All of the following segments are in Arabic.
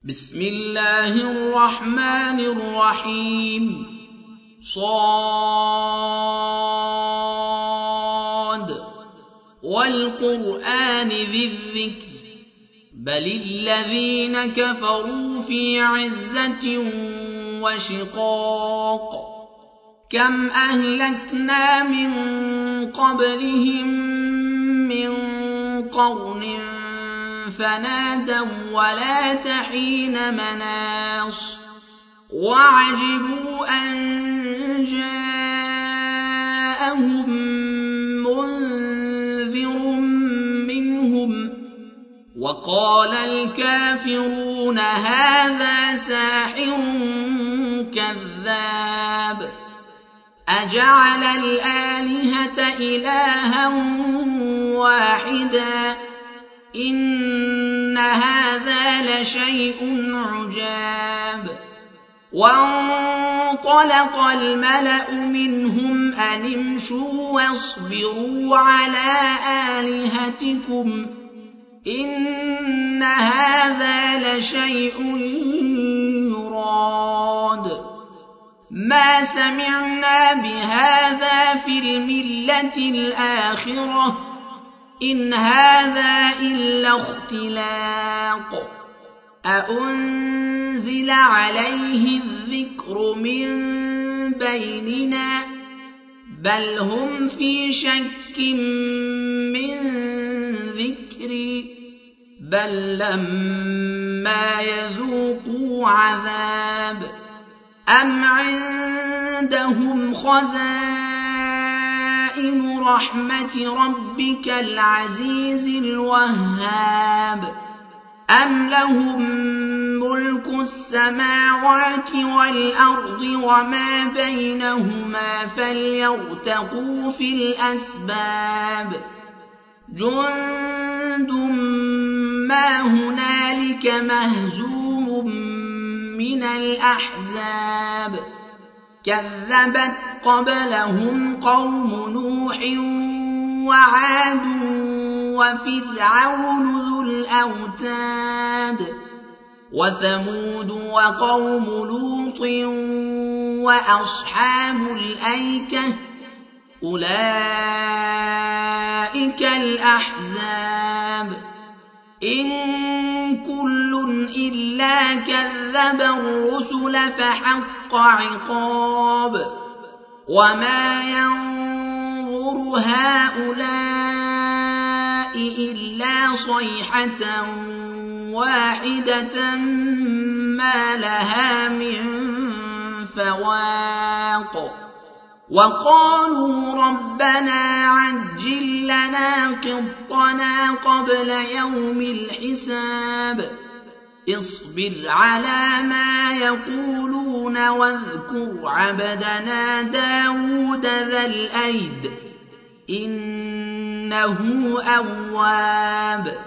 بسم الله الرحمن الرحيم صاد والقرآن ذي الذكر بل الذين كفروا في عزة وشقاق كم أهلكنا من قبلهم من قرن فنادوا ولا تحين مناص وعجبوا أن جاءهم منذر منهم وقال الكافرون هذا ساحر كذاب أجعل الآلهة إلها واحدا إن هذا لشيء عجاب وانطلق الملأ منهم أن امشوا واصبروا على آلهتكم إن هذا لشيء يراد ما سمعنا بهذا في الملة الآخرة إن هذا إلا اختلاق أأنزل عليه الذكر من بيننا بل هم في شك من ذكري بل لما يذوقوا عذاب أم عندهم خزائن رحمة ربك العزيز الوهاب أم لهم ملك السماوات والأرض وما بينهما فليرتقوا في الأسباب جند ما هنالك مهزوم من الأحزاب كذبت قبلهم قوم نوح وعاد وفرعون ذو الأوتاد وثمود وقوم لوط وأصحاب الأيكة أولئك الأحزاب إن كل إلا كذب الرسل فحق عقاب وما ينظر هؤلاء إلا صيحة واحدة ما لها من فواق وقالوا ربنا عجل لنا قطنا قبل يوم الحساب اصبر على ما يقولون واذكر عبدنا داود ذا الأيد إنه أواب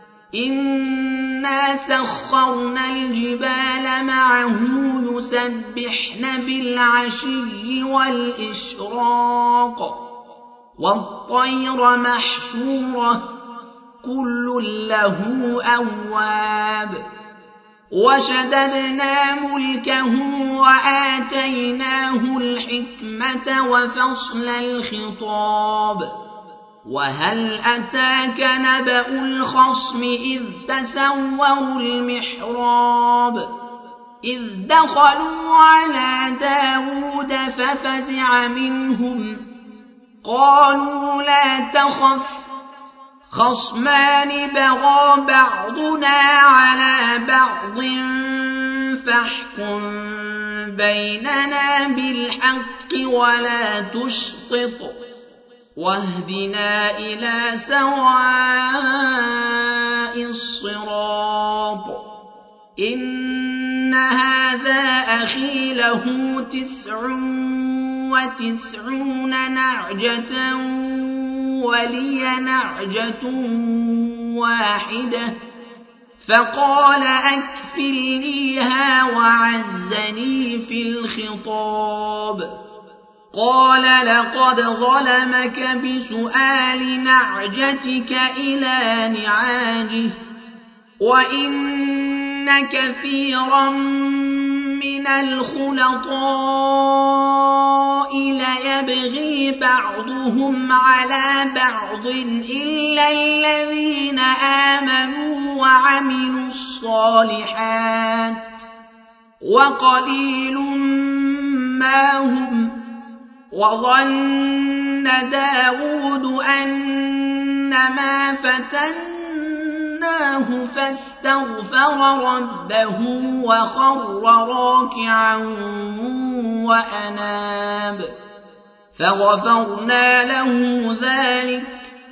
إنا سخرنا الجبال معه يسبحن بالعشي والإشراق والطير محشورة كل له أواب وشددنا ملكه وآتيناه الحكمة وفصل الخطاب وهل أتاك نبأ الخصم إذ تسوروا المحراب إذ دخلوا على داود ففزع منهم قالوا لا تخف خصمان بغى بعضنا على بعض فاحكم بيننا بالحق ولا تشطط واهدنا إلى سواء الصراط إن هذا أخي له 99 نعجة ولي نعجة واحدة فقال أكفلنيها وعزني في الخطاب قال لقد ظلمك بسؤال نعجتك إلى نعاجه وإن كثيرا من الخلطاء ليبغي بعضهم على بعض إلا الذين آمنوا وعملوا الصالحات وقليل ما هم. وظن داود أنما فتناه فاستغفر ربه وخر راكعا وأناب فغفرنا له ذلك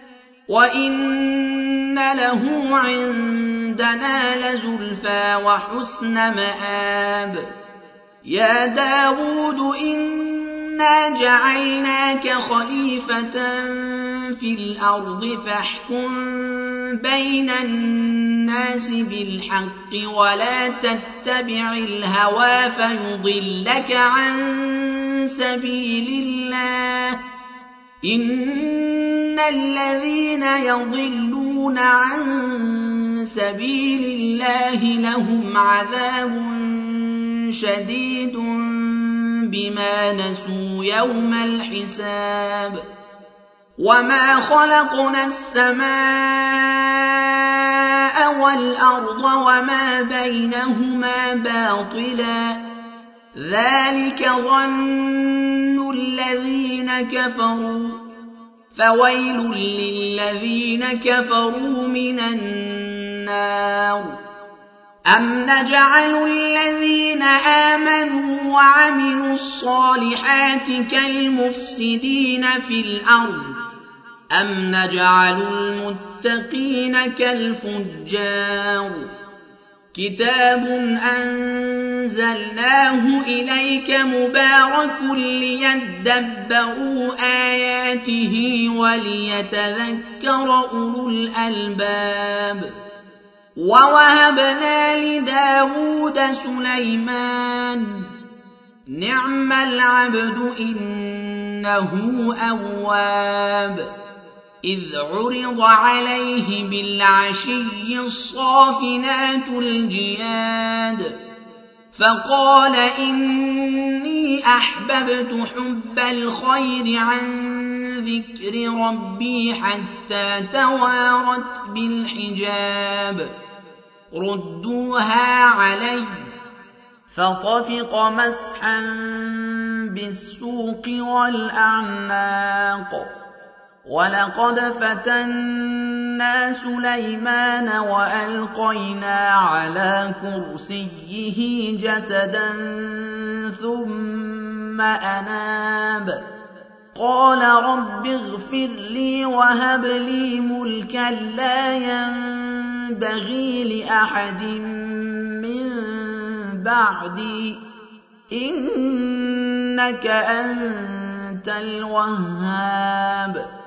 وإن له عندنا لزلفى وحسن مآب. يا داود إنا جعلناك خليفة في الأرض فاحكم بين الناس بالحق ولا تتبع الهوى فيضلك عن سبيل الله. إن الذين يضلون عن سبيل الله لهم عذاب شديد بما نسوا يوم الحساب. وما خلقنا السماء والأرض وما بينهما باطلا ذلك ظن الذين كفروا فويل للذين كفروا من النار. أم نجعل الذين آمنوا وعملوا الصالحات كالمفسدين في الأرض أم نجعل المتقين كالفجار. كتاب أنزلناه إليك مبارك ليدبروا آياته وليتذكر أولو الألباب. ووهبنا لداود سليمان نعم العبد إنه أواب. إذ عرض عليه بالعشي الصافنات الجياد فقال إني أحببت حب الخير عن ذكر ربي حتى توارت بالحجاب. ردوها علي فطفق مسحا بالسوق والأعناق. ولقد فتنا سليمان وألقينا على كرسيه جسدا ثم أناب قال رب اغفر لي وهب لي ملكا لا ينبغي لأحد من بعدي إنك أنت الوهاب.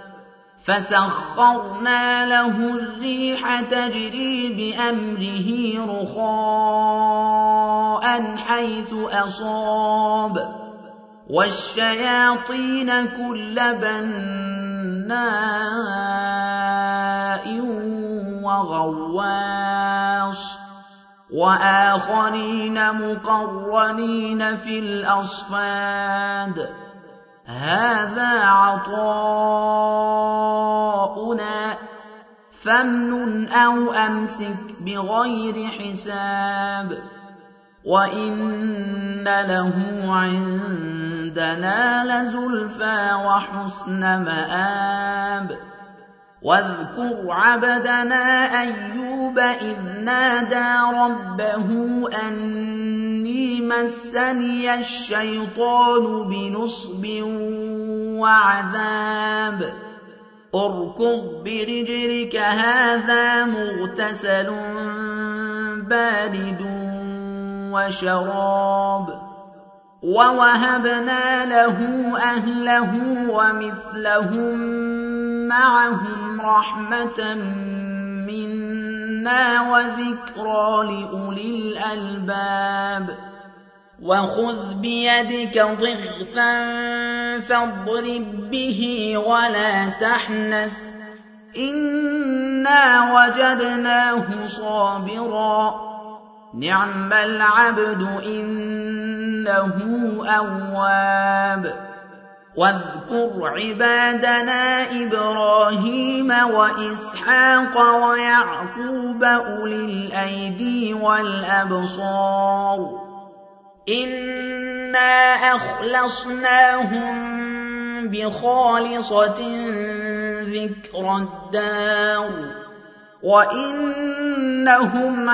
فسخرنا له الريح تجري بأمره رخاء حيث أصاب والشياطين كل بناء وغواص وآخرين مقرنين في الأصفاد. هذا عطاؤنا فامنن أو أمسك بغير حساب. وإن له عندنا لزلفى وحسن مآب. واذكر عبدنا أيوب إذ نادى ربه أني مسني الشيطان بنصب وعذاب. اركض برجلك هذا مغتسل بارد وشراب. ووهبنا له أهله ومثلهم معهم رحمة منا وذكرى لأولي الألباب. وخذ بيدك ضغثا فاضرب به ولا تحنث إنا وجدناه صابرا نعم العبد إنه أواب واذكر عبادنا إبراهيم وإسحاق ويعقوب أولي الأيدي والأبصار إنا أخلصناهم بخالصة ذكر الدار وإنهم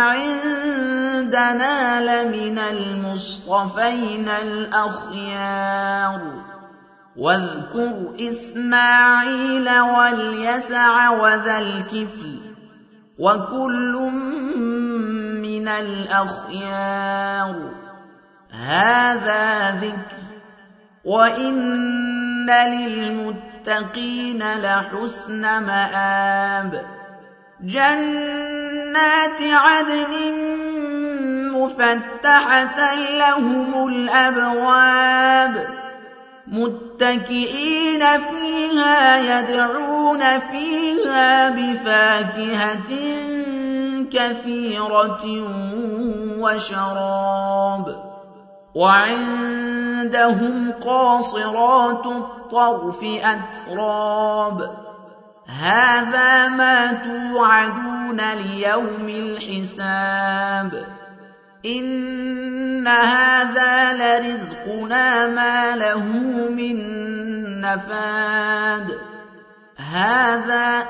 عندنا لمن المصطفين الأخيار واذكر إسماعيل واليسع وذا الكفل وكل من الأخيار هذا ذكر وإن للمتقين لحسن مآب جنات عدن مفتحة لهم الأبواب متكئين فيها يدعون فيها بفاكهة كثيرة وشراب وعندهم قاصرات الطرف أتراب هذا ما توعدون ليوم الحساب إن هذا لرزقنا ما له من نفاد هذا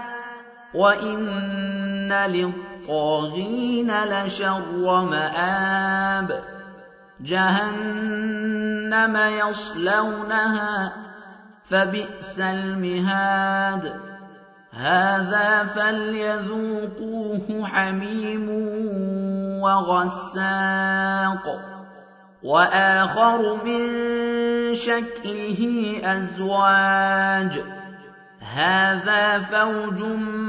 وإن للطاغين لشر مآب جهنم يصلونها فبئس المهاد هذا فليذوقوه حميم وغساق وآخر من شكله أزواج هذا فوج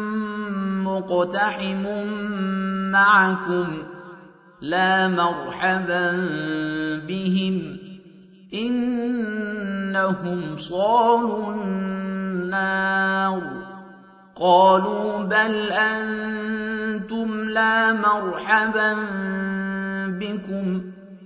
مقتحم معكم لا مرحبا بهم إنهم صالوا النار قالوا بل أنتم لا مرحبا بكم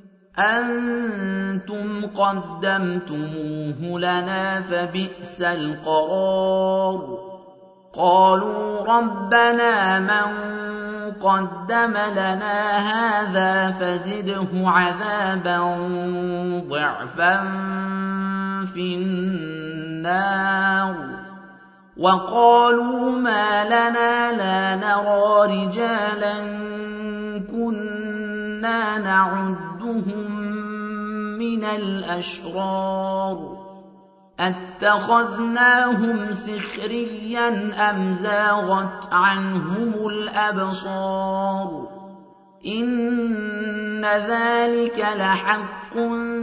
أنتم قدمتموه لنا فبئس القرار قالوا ربنا من قدم لنا هذا فزده عذابا ضعفا في النار وقالوا ما لنا لا نرى رجالا كنا نعدهم من الأشرار أتخذناهم سخريا أم زاغت عنهم الأبصار إن ذلك لحق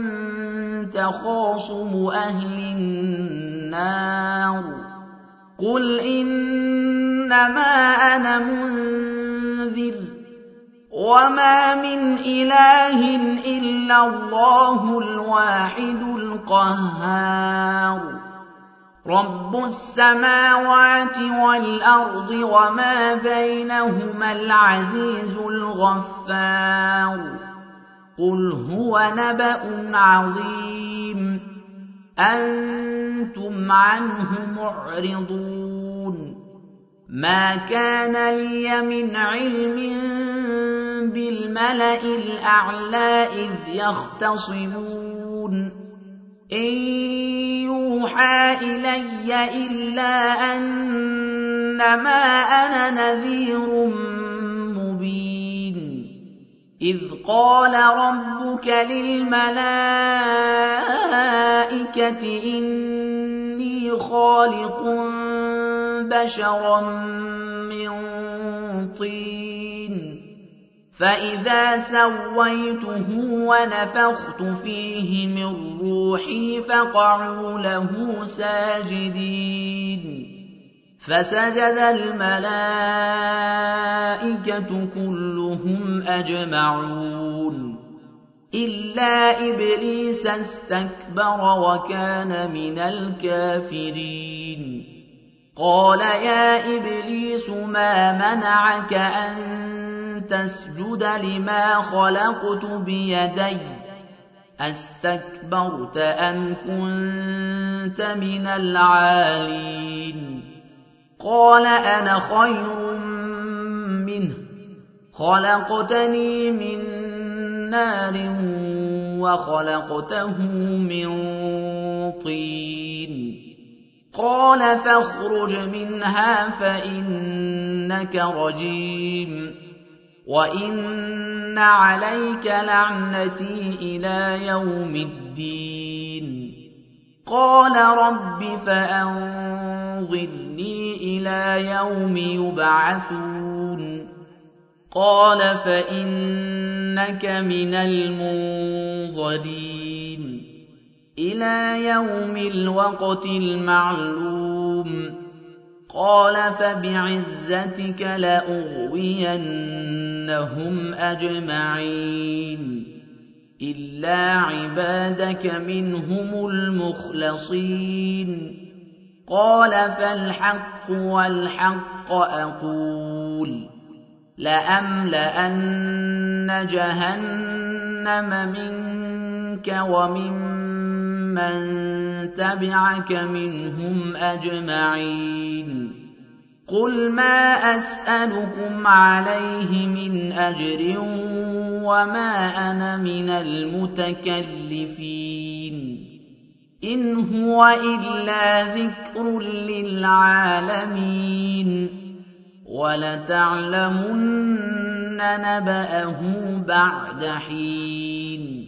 تخاصم أهل النار قل إنما أنا منذر وما من إله إلا الله الواحد القهار رب السماوات والأرض وما بينهما العزيز الغفار قل هو نبأ عظيم أنتم عنه معرضون ما كان لي من علم بالملأ الأعلى إذ يختصمون إن يوحى إلي إلا أنما أنا نذير مبين إذ قال ربك للملائكة إني خالق بشرا من طين فإذا سويته ونفخت فيه من روحي فقعوا له ساجدين فسجد الملائكة كلهم أجمعون إلا إبليس استكبر وكان من الكافرين قال يا إبليس ما منعك أن تسجد لما خلقت بيدي أستكبرت أم كنت من العالين قال أنا خير منه خلقتني من نار وخلقته من طين قال فاخرج منها فإنك رجيم وإن عليك لعنتي إلى يوم الدين قال رب فأنظرني إلى يوم يبعثون قال فإنك من المنظرين إلى يوم الوقت المعلوم قال فبعزتك لأغوينهم أجمعين إلا عبادك منهم المخلصين قال فالحق والحق أقول لأملأن جهنم منك وممن تبعك منهم أجمعين قل ما أسألكم عليه من أجر وما أنا من المتكلفين إن هو إلا ذكر للعالمين ولتعلمن نبأه بعد حين